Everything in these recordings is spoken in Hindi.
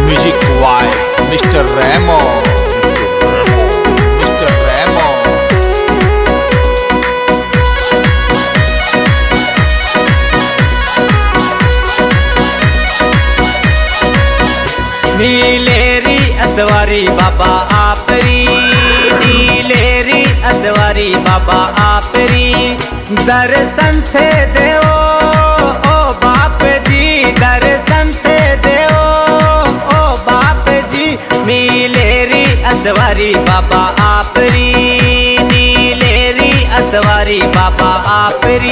Music by mister Remo. नीलेरी असवारी बाबा आपरी, नीलेरी असवारी बाबा आपरी, दर्शन थे देओ ओ बाप जी, दर्शन थे देओ ओ बाप जी। नीलेरी असवारी बाबा आपरी, नीलेरी असवारी बाबा आपरी।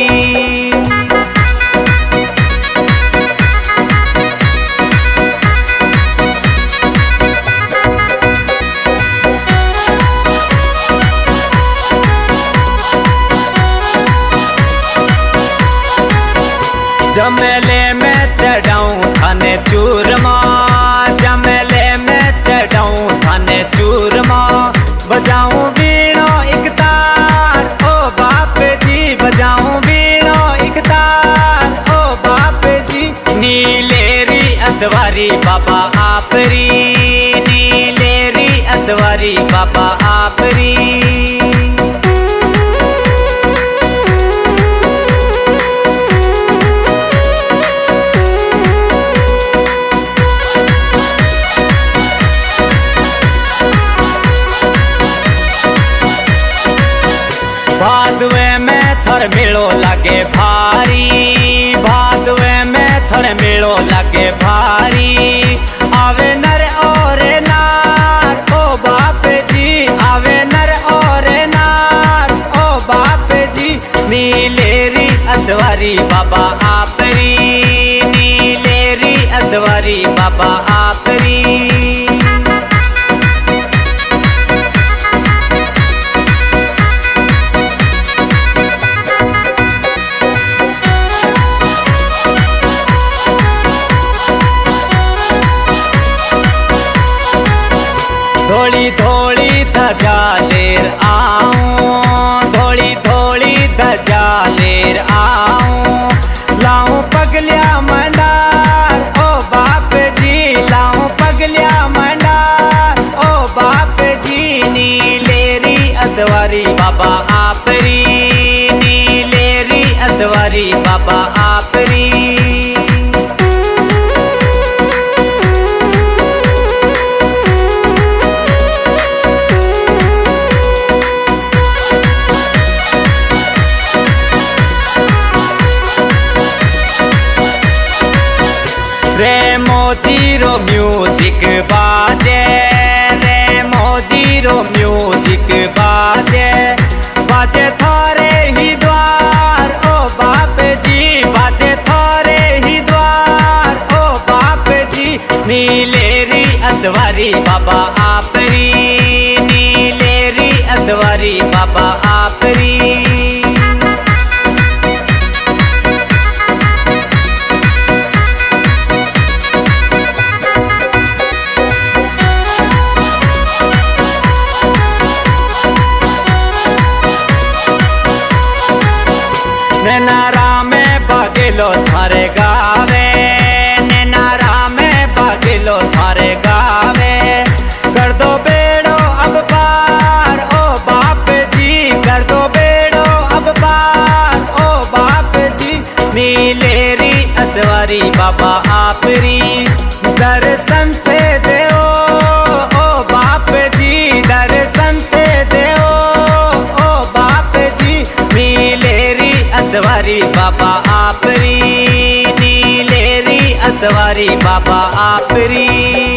जमेले में चढ़ाऊं थाने चूरमा, जमेले में चढ़ाऊं थाने चूरमा, बजाऊं वीणो एक तार ओ बाप जी, बजाऊं वीणो एक तार ओ बाप जी। नीलेरी असवारी बाबा आपरी, नीलेरी असवारी बाबा आपरी। भादवे में थर मेलो लगे भारी, भादवे में थर मेलो लगे भारी, आवे नर और नार ओ बाप जी, आवे नर और नार ओ बाप जी। नीलेरी असवारी बाबा आपरी, नीलेरी असवारी बाबा आपरी। थोड़ी थोड़ी धजा लेर आऊं, थोड़ी थोड़ी धजा लेर आऊं, लाऊं पगलिया मंडार ओ बाप जी, लाऊं पगलिया मंडार ओ बाप जी। नीलेरी असवारी बाबा आपरी, नीलेरी असवारी बाबा आपरी। रेमो जीरो म्यूजिक बाजे, रेमो जीरो म्यूजिक बाजे, बाजे थारे ही द्वार ओ बाप जी, बाजे थारे ही द्वार ओ बाप जी। नीलेरी असवारी बाबा आपरी, नीलेरी असवारी बाबा आपरी। नैनारा में बगलो थारे गावे, नैनारा में बगलो थारे गावे, कर दो बेड़ो अब पार ओ बाप जी, कर दो बेड़ो अब पार ओ बाप जी। नीलेरी असवारी बाबा आपरी, दर्शन थे देओ ओ बाप जी, दर्शन थे देओ ओ बाप जी। नीलेरी असवारी बाबा आपरी, नीलेरी असवारी बाबा आपरी।